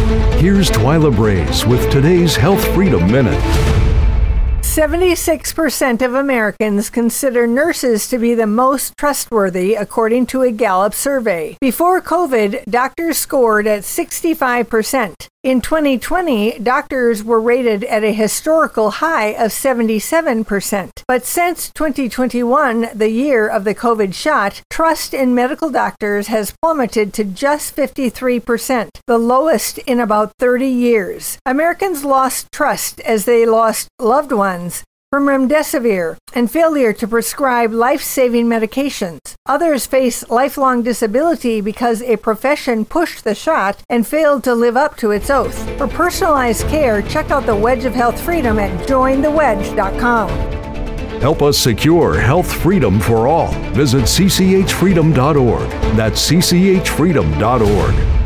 Here's Twyla Brace with today's Health Freedom Minute. 76% of Americans consider nurses to be the most trustworthy, according to a Gallup survey. Before COVID, doctors scored at 65%. In 2020, doctors were rated at a historical high of 77%. But since 2021, the year of the COVID shot, trust in medical doctors has plummeted to just 53%, the lowest in about 30 years. Americans lost trust as they lost loved ones from remdesivir and failure to prescribe life-saving medications. Others face lifelong disability because a profession pushed the shot and failed to live up to its oath. For personalized care, check out the Wedge of Health Freedom at jointhewedge.com. Help us secure health freedom for all. Visit cchfreedom.org. That's cchfreedom.org.